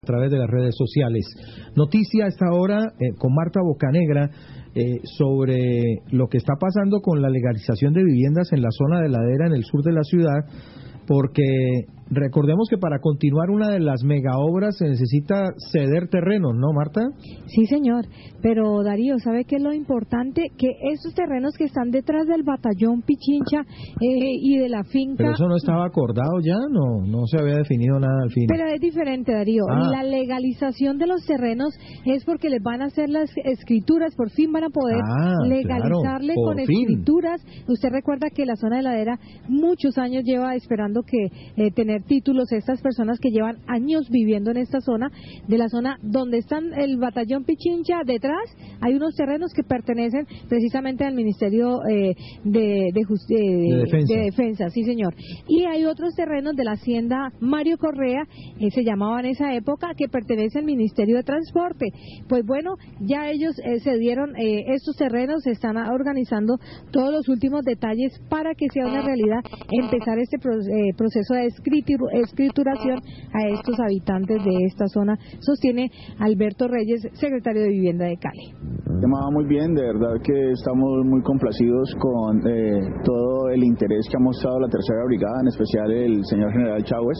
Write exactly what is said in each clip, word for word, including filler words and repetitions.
A través de las redes sociales. Noticia a esta hora eh, con Marta Bocanegra eh, sobre lo que está pasando con la legalización de viviendas en la zona de Ladera en el sur de la ciudad, porque recordemos que para continuar una de las megaobras se necesita ceder terrenos, ¿no, Marta? Sí, señor, pero Darío, ¿sabe qué es lo importante? Que esos terrenos que están detrás del batallón Pichincha eh, y de la finca... Pero eso no estaba acordado ya, no no se había definido nada al fin. Pero es diferente, Darío. Ah. La legalización de los terrenos es porque les van a hacer las escrituras, por fin van a poder ah, legalizarle claro, con fin. escrituras. Usted recuerda que la zona de Ladera muchos años lleva esperando que eh, tener títulos estas personas que llevan años viviendo en esta zona, de la zona donde están el batallón Pichincha, detrás hay unos terrenos que pertenecen precisamente al Ministerio eh, de, de, Justi- eh, de, defensa. de Defensa, sí señor, y hay otros terrenos de la hacienda Mario Correa, eh, se llamaba en esa época, que pertenece al Ministerio de Transporte. Pues bueno, ya ellos eh, se dieron eh, estos terrenos, se están organizando todos los últimos detalles para que sea una realidad empezar este pro, eh, proceso de escritur, escrituración a estos habitantes de esta zona, sostiene Alberto Reyes, secretario de Vivienda de Cali. Llamaba muy bien, de verdad que estamos muy complacidos con eh, todo el interés que ha mostrado la tercera brigada, en especial el señor general Chávez,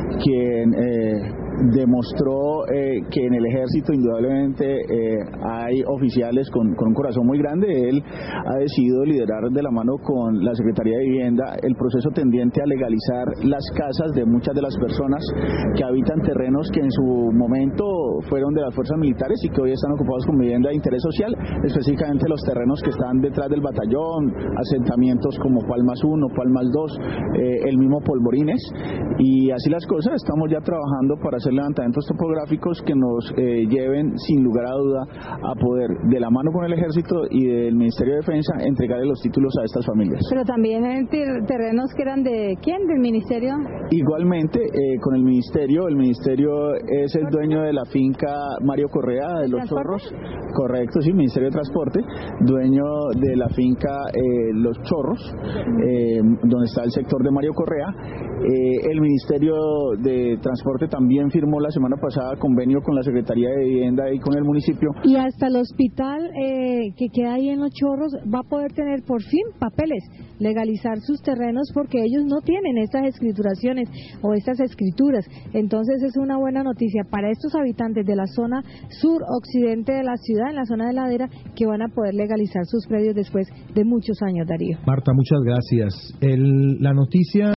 quien eh, demostró eh, que en el ejército indudablemente eh, hay oficiales con, con un corazón muy grande. Él ha decidido liderar de la mano con la Secretaría de Vivienda el proceso tendiente a legalizar las casas de muchas de las personas que habitan terrenos que en su momento fueron de las fuerzas militares y que hoy están ocupados con vivienda de interés social, específicamente los terrenos que están detrás del batallón, asentamientos como Palmas uno, Palmas dos, eh, el mismo Polvorines, y así las cosas. Estamos ya trabajando para hacer levantamientos topográficos que nos eh, lleven sin lugar a duda a poder, de la mano con el ejército y del Ministerio de Defensa, entregarle los títulos a estas familias. Pero también en ter- terrenos que eran de ¿quién? ¿Del Ministerio? Igualmente, eh, con el Ministerio, el Ministerio es el dueño de la finca Mario Correa de Los Chorros, correcto, sí, Ministerio de Transporte, dueño de la finca eh, Los Chorros, eh, donde está el sector de Mario Correa. Eh, el Ministerio de Transporte también firmó la semana pasada convenio con la Secretaría de Vivienda y con el municipio. Y hasta el hospital eh, que queda ahí en Los Chorros va a poder tener por fin papeles, legalizar sus terrenos, porque ellos no tienen estas escrituraciones o estas escrituras. Entonces es una buena noticia para estos habitantes de la zona sur-occidente de la ciudad, en la zona de Ladera, que van a poder legalizar sus predios después de muchos años, Darío. Marta, muchas gracias. El, la noticia...